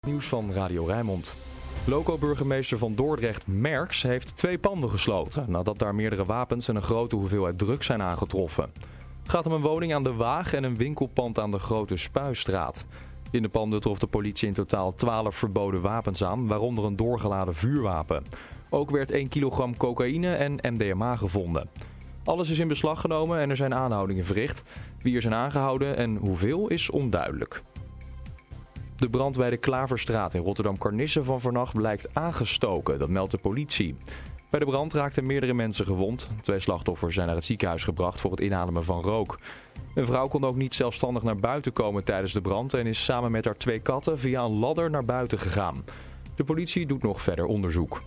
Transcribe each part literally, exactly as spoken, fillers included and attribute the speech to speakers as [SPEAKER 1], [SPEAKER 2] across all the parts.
[SPEAKER 1] Nieuws van Radio Rijnmond. Loco-burgemeester van Dordrecht, Merks, heeft twee panden gesloten nadat daar meerdere wapens en een grote hoeveelheid drugs zijn aangetroffen. Het gaat om een woning aan de Waag en een winkelpand aan de Grote Spuistraat. In de panden trof de politie in totaal twaalf verboden wapens aan, waaronder een doorgeladen vuurwapen. Ook werd één kilogram cocaïne en M D M A gevonden. Alles is in beslag genomen en er zijn aanhoudingen verricht. Wie er zijn aangehouden en hoeveel is onduidelijk. De brand bij de Klaverstraat in Rotterdam-Karnisse van vannacht blijkt aangestoken, dat meldt de politie. Bij de brand raakten meerdere mensen gewond. Twee slachtoffers zijn naar het ziekenhuis gebracht voor het inademen van rook. Een vrouw kon ook niet zelfstandig naar buiten komen tijdens de brand en is samen met haar twee katten via een ladder naar buiten gegaan. De politie doet nog verder onderzoek.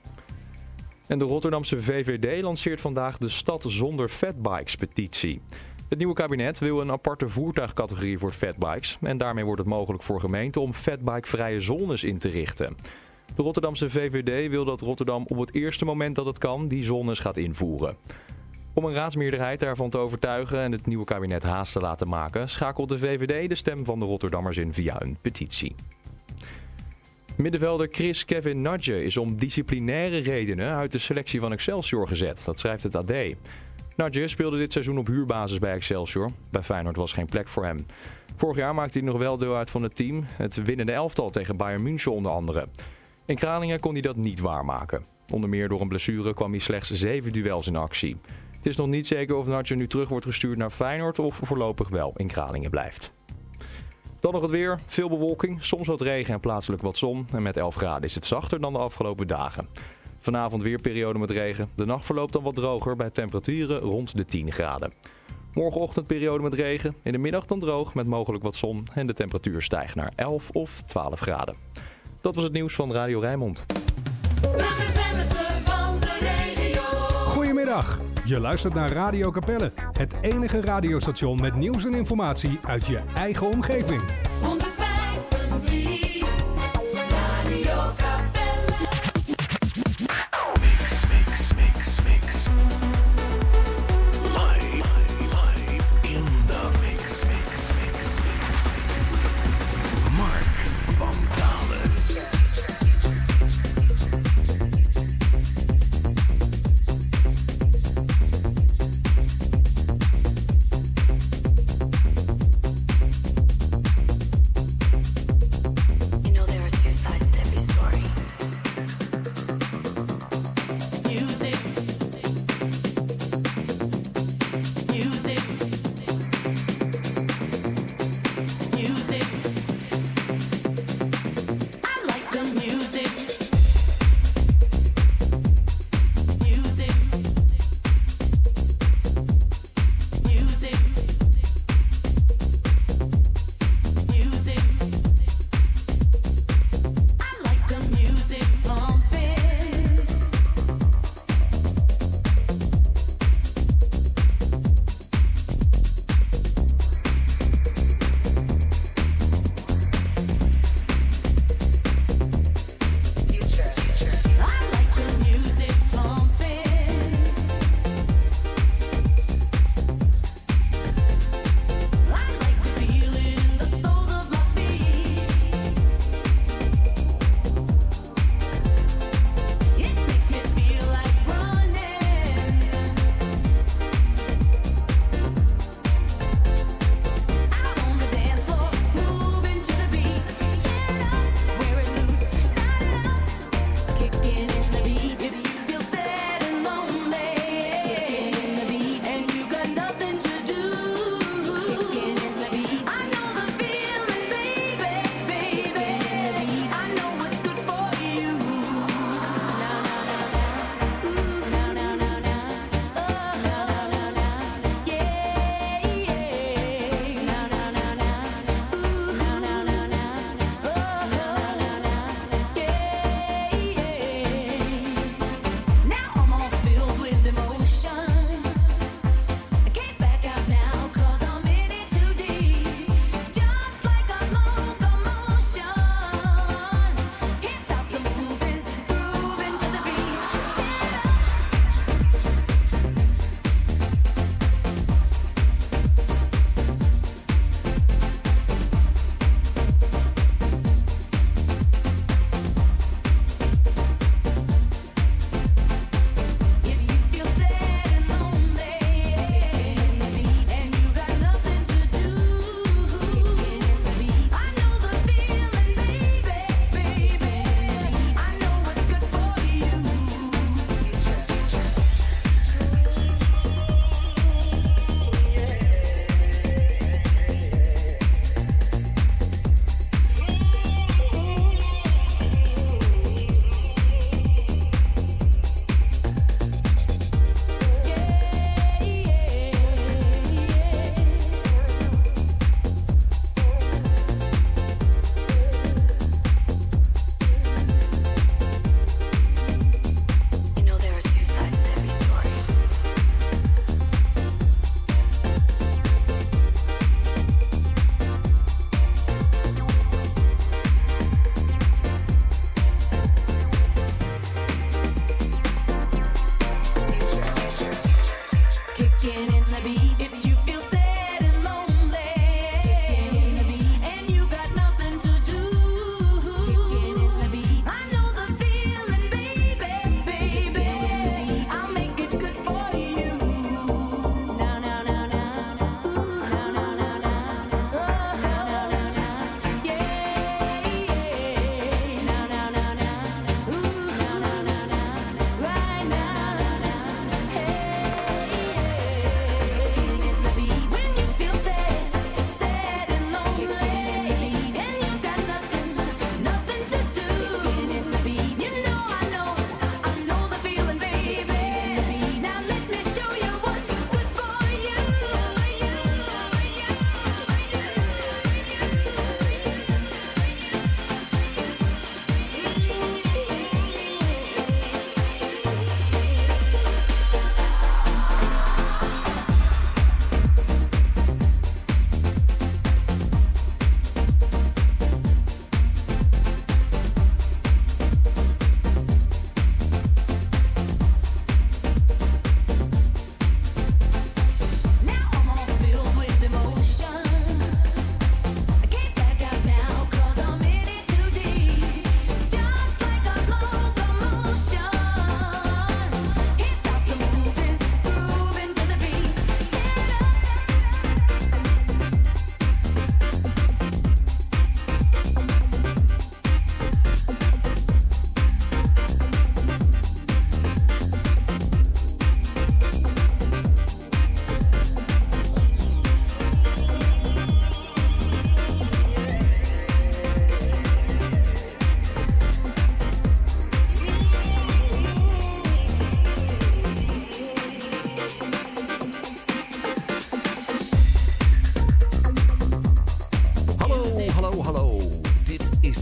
[SPEAKER 1] En de Rotterdamse V V D lanceert vandaag de Stad Zonder Fatbikes petitie. Het nieuwe kabinet wil een aparte voertuigcategorie voor fatbikes en daarmee wordt het mogelijk voor gemeenten om fatbikevrije zones in te richten. De Rotterdamse V V D wil dat Rotterdam op het eerste moment dat het kan die zones gaat invoeren. Om een raadsmeerderheid daarvan te overtuigen en het nieuwe kabinet haast te laten maken, schakelt de V V D de stem van de Rotterdammers in via een petitie. Middenvelder Chris Kevin Nadje is om disciplinaire redenen uit de selectie van Excelsior gezet, dat schrijft het A D. Nadje speelde dit seizoen op huurbasis bij Excelsior. Bij Feyenoord was geen plek voor hem. Vorig jaar maakte hij nog wel deel uit van het team. Het winnende elftal tegen Bayern München onder andere. In Kralingen kon hij dat niet waarmaken. Onder meer door een blessure kwam hij slechts zeven duels in actie. Het is nog niet zeker of Nadje nu terug wordt gestuurd naar Feyenoord of voorlopig wel in Kralingen blijft. Dan nog het weer. Veel bewolking, soms wat regen en plaatselijk wat zon. En met elf graden is het zachter dan de afgelopen dagen. Vanavond weer periode met regen. De nacht verloopt dan wat droger bij temperaturen rond de tien graden. Morgenochtend periode met regen. In de middag dan droog met mogelijk wat zon. En de temperatuur stijgt naar elf of twaalf graden. Dat was het nieuws van Radio Rijnmond.
[SPEAKER 2] De gezelligste van de regio.
[SPEAKER 3] Goedemiddag. Je luistert naar Radio Capelle. Het enige radiostation met nieuws en informatie uit je eigen omgeving.
[SPEAKER 2] honderdvijf punt drie Radio Capelle.
[SPEAKER 4] Mix, mix, mix, mix. Live, live in the mix, mix, mix, mix. Mark van Dalen.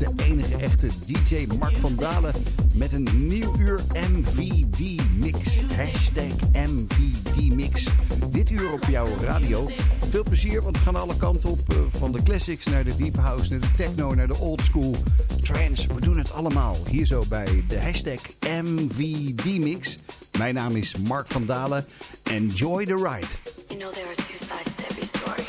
[SPEAKER 5] de enige echte D J Mark van Dalen met een nieuw uur M V D-mix. Hashtag M V D-mix. Dit uur op jouw radio. Veel plezier, want we gaan alle kanten op. Uh, van de classics naar de deep house, naar de techno, naar de old school. Trance, we doen het allemaal. Hier zo bij de hashtag M V D-mix. Mijn naam is Mark van Dalen. Enjoy the ride.
[SPEAKER 6] You know there are two sides to every story.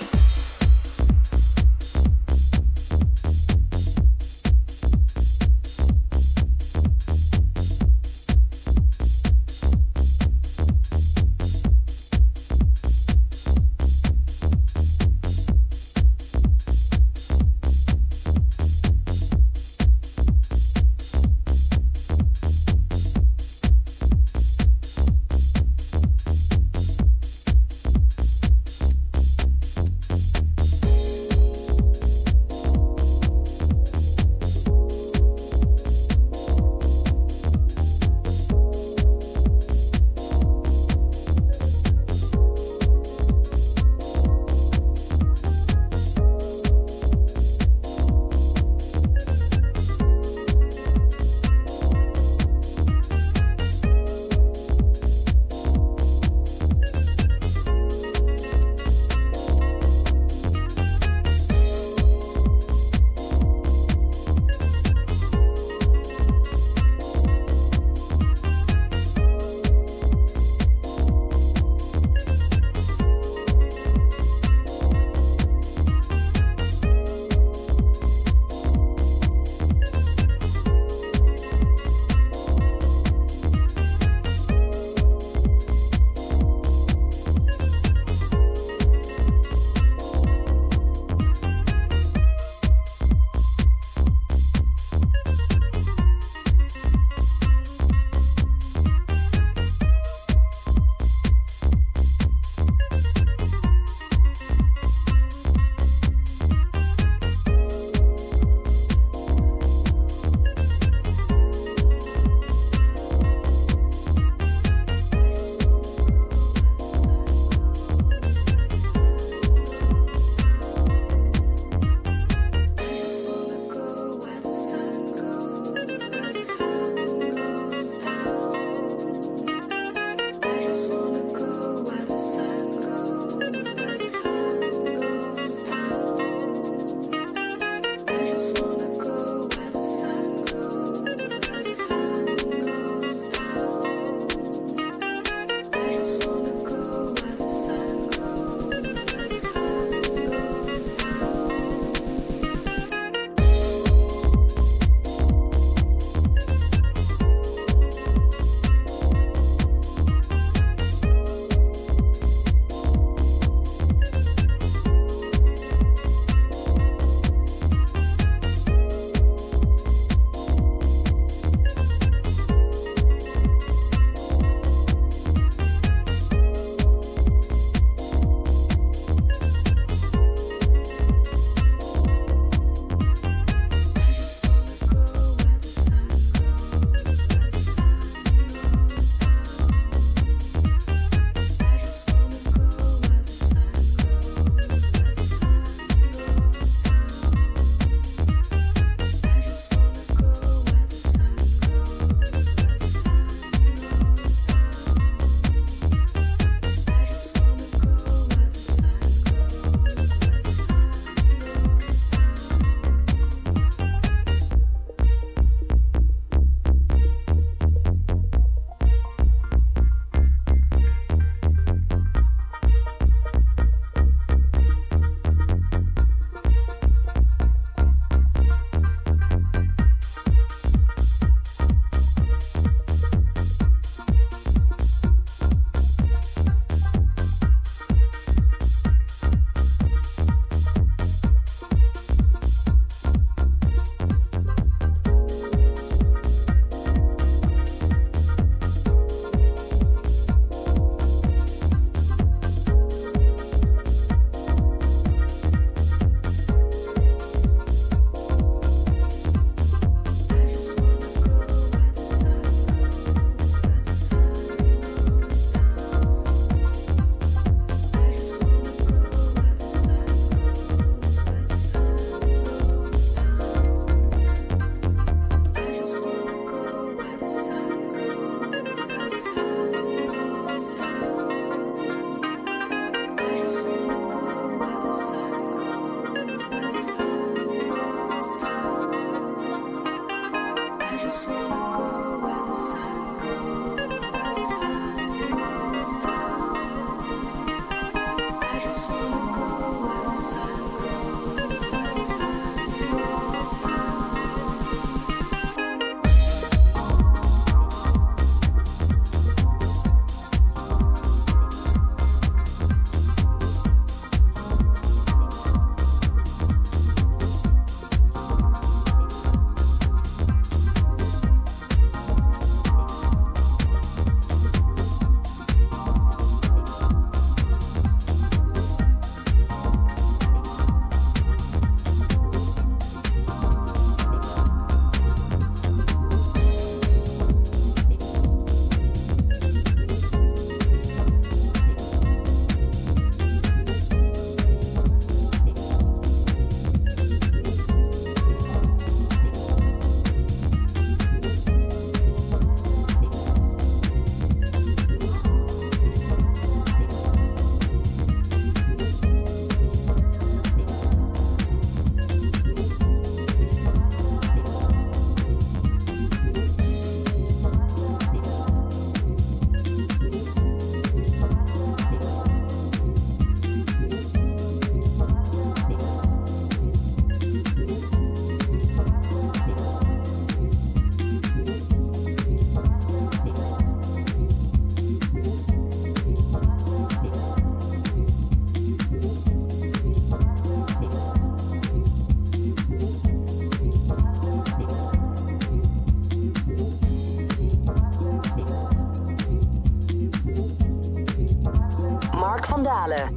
[SPEAKER 7] Mark van Dalen.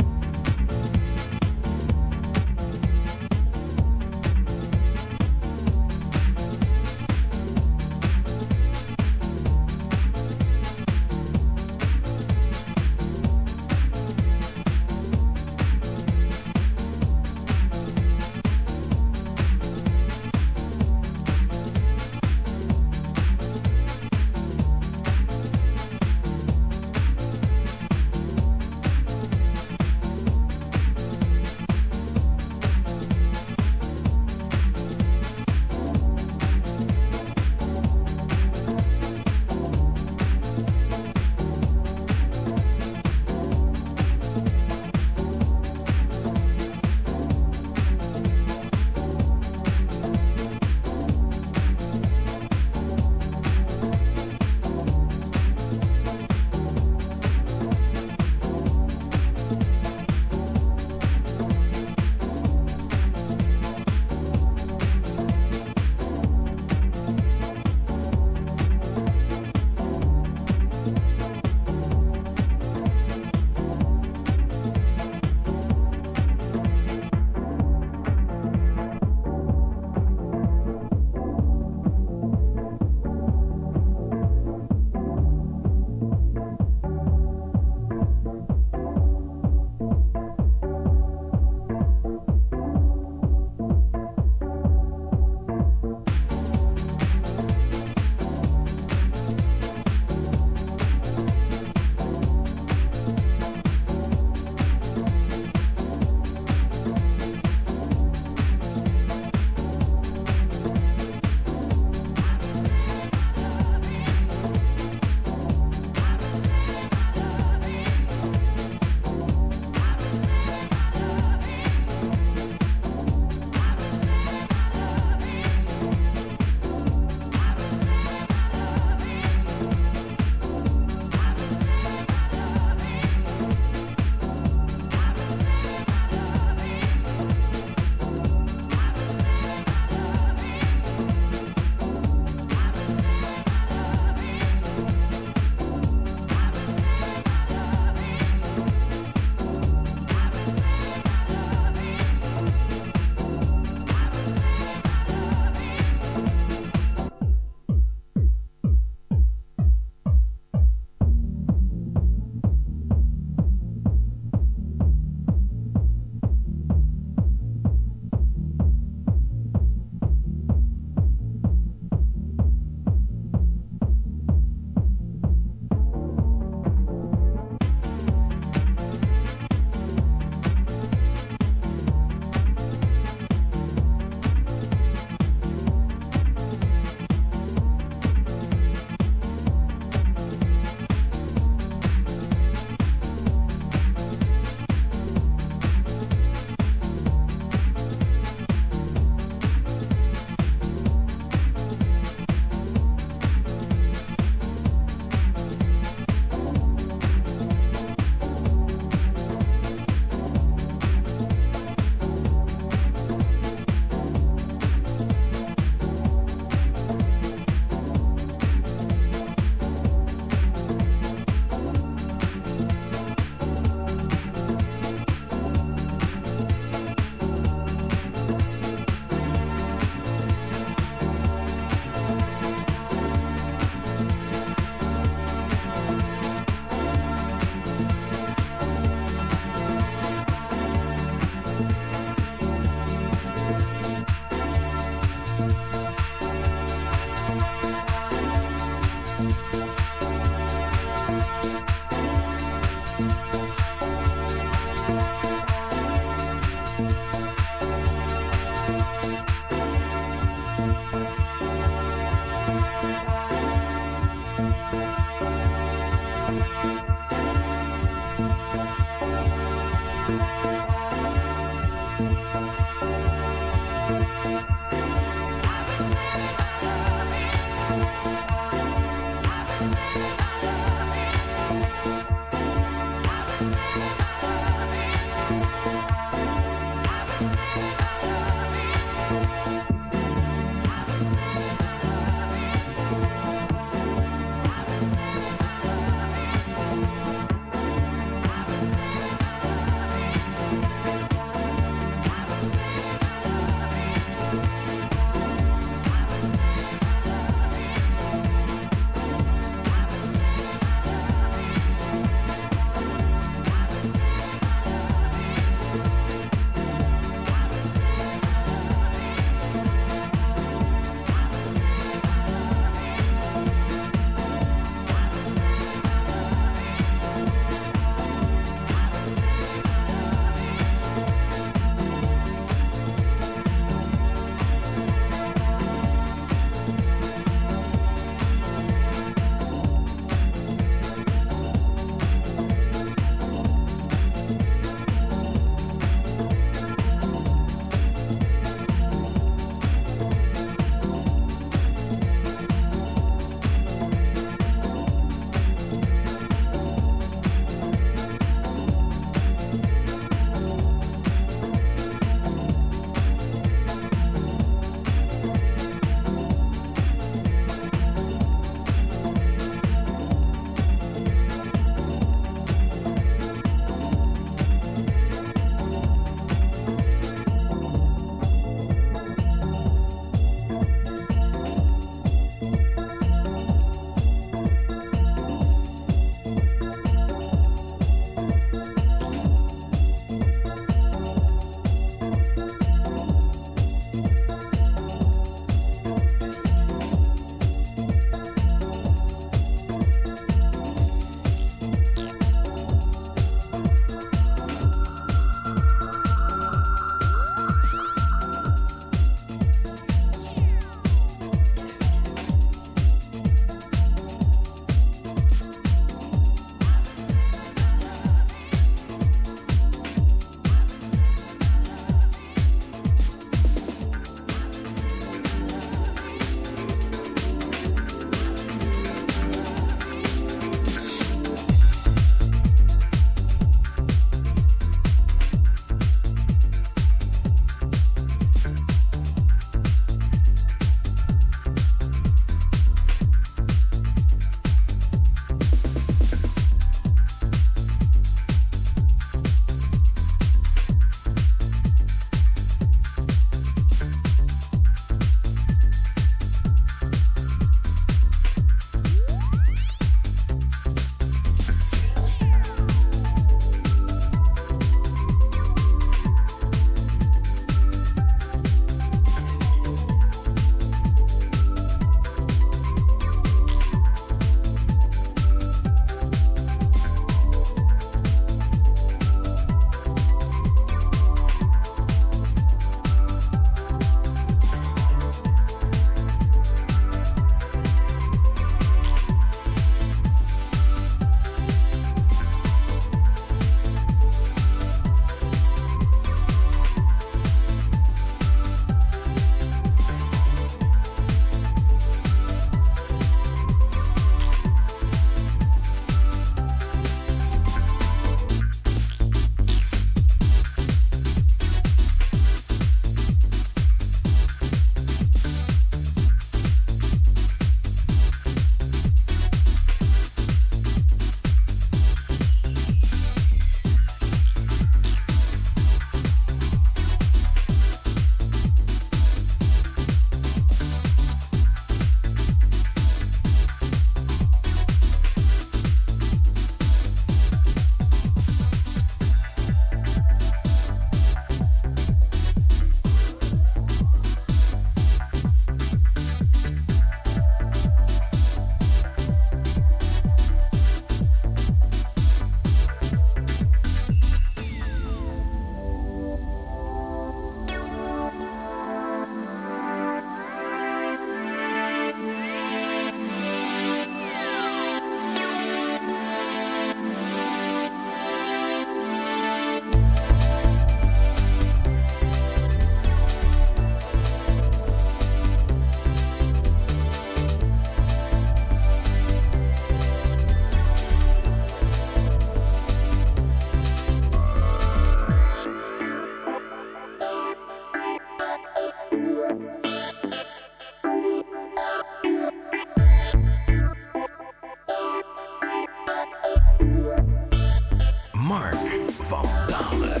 [SPEAKER 4] Mark van Dalen.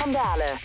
[SPEAKER 7] van Dalen.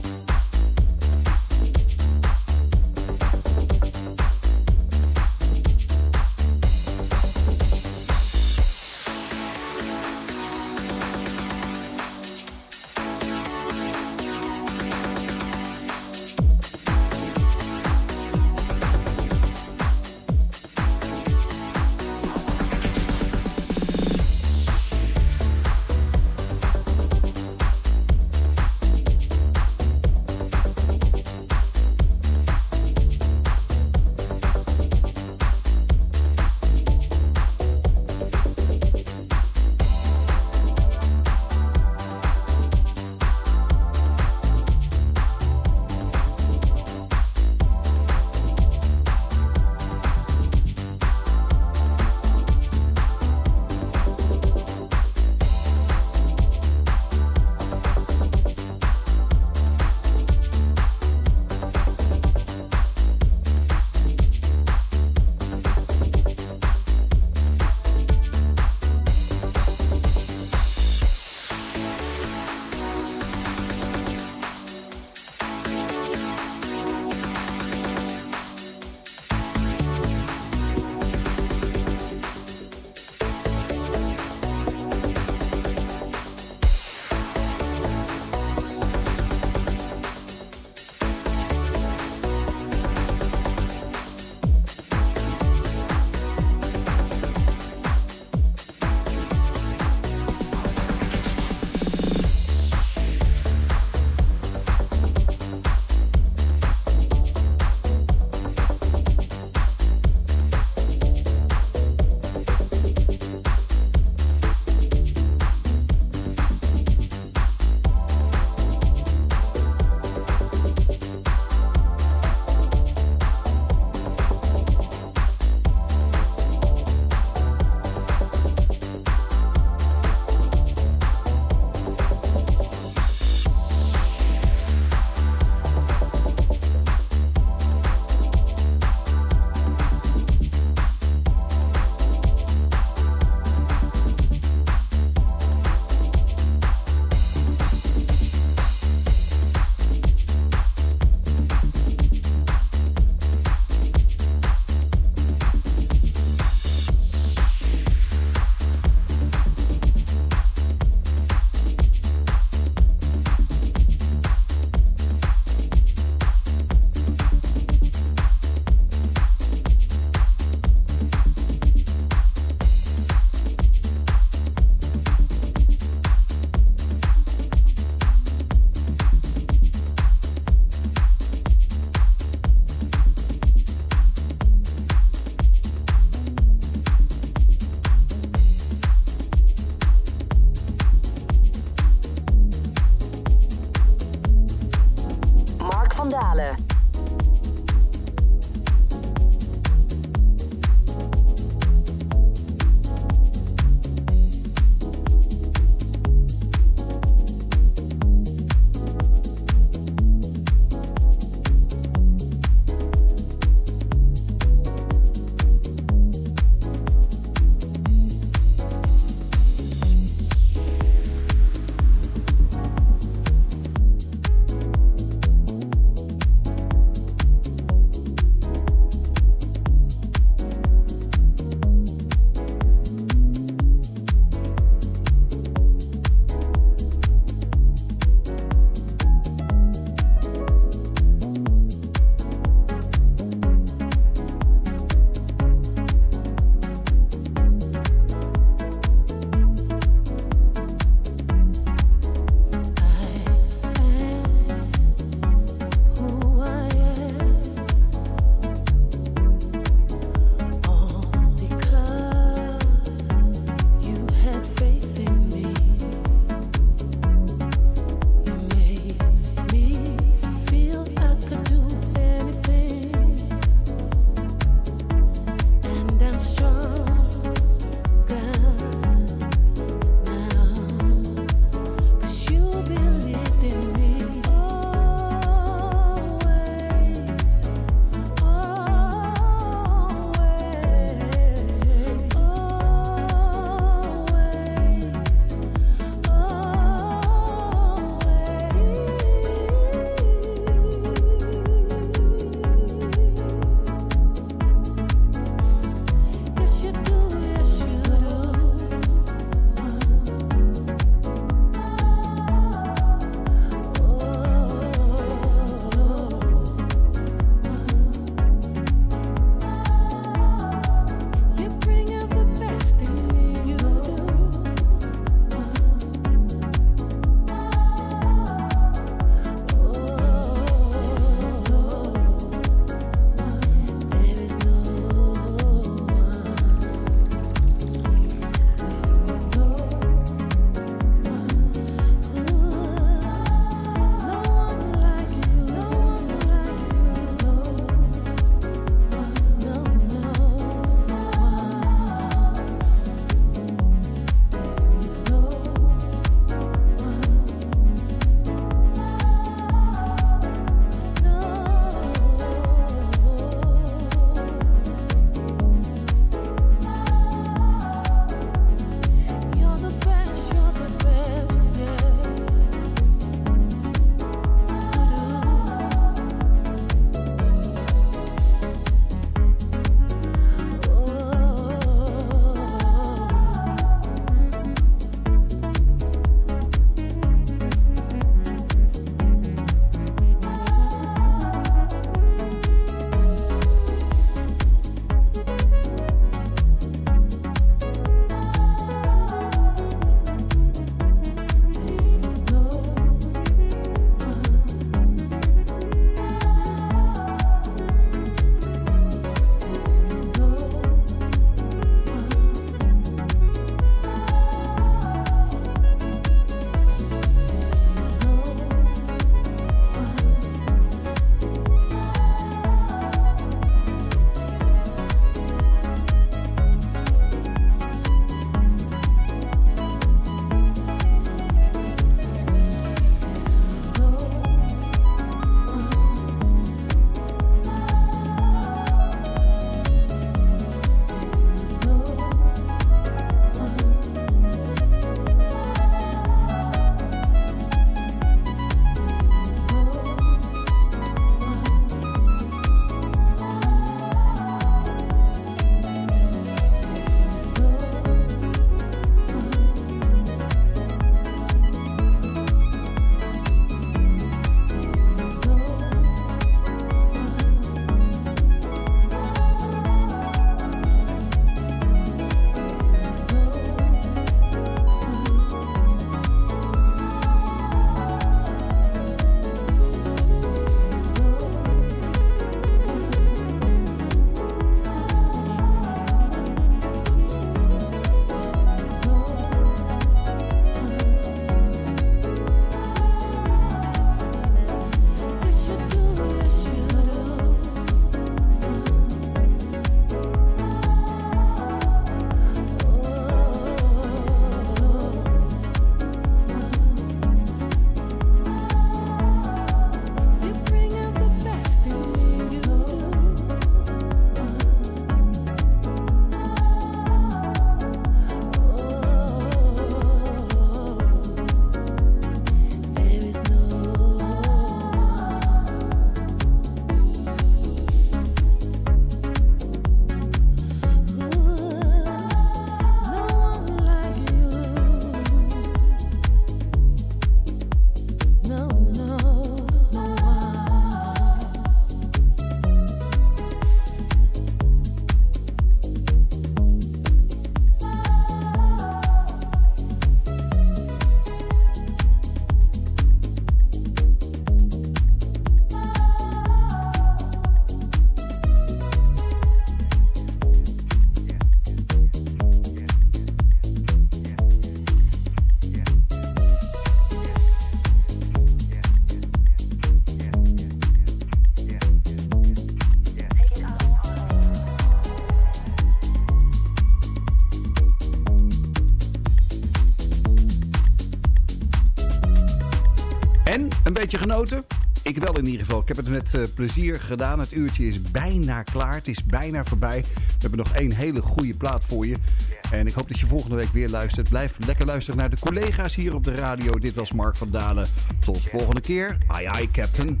[SPEAKER 5] beetje genoten? Ik wel in ieder geval. Ik heb het met uh, plezier gedaan. Het uurtje is bijna klaar. Het is bijna voorbij. We hebben nog één hele goede plaat voor je. En ik hoop dat je volgende week weer luistert. Blijf lekker luisteren naar de collega's hier op de radio. Dit was Mark van Dalen. Tot de volgende keer. Ai ai, Captain.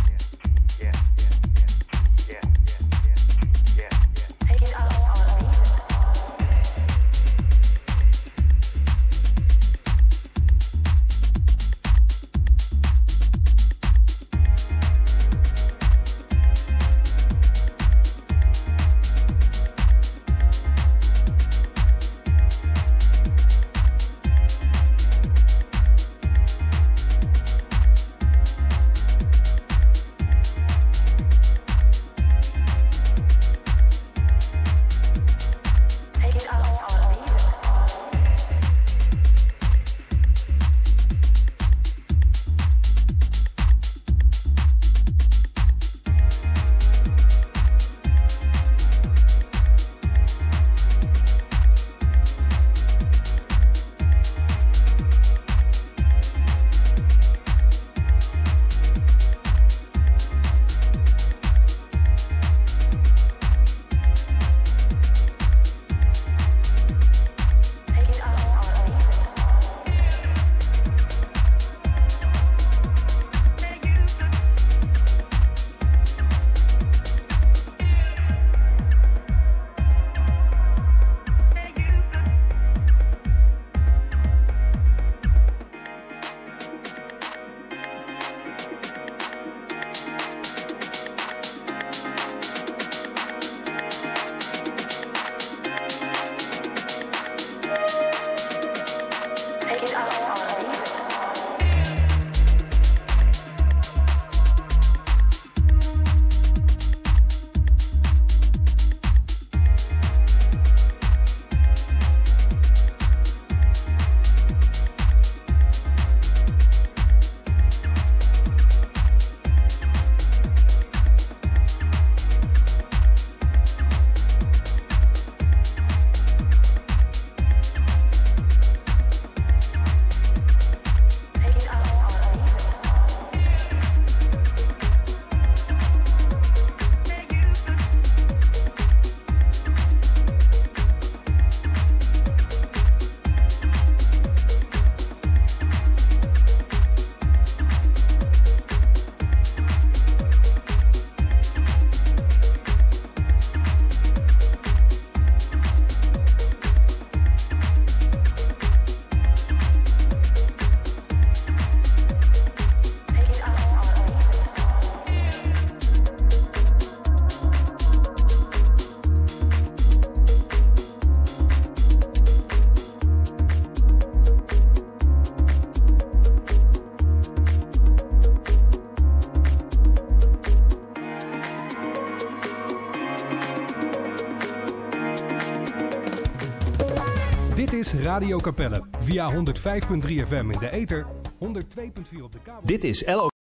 [SPEAKER 3] Dit is Radio Capelle via honderdvijf komma drie F M in de ether, honderdtwee komma vier op de kabel.
[SPEAKER 4] Dit is L O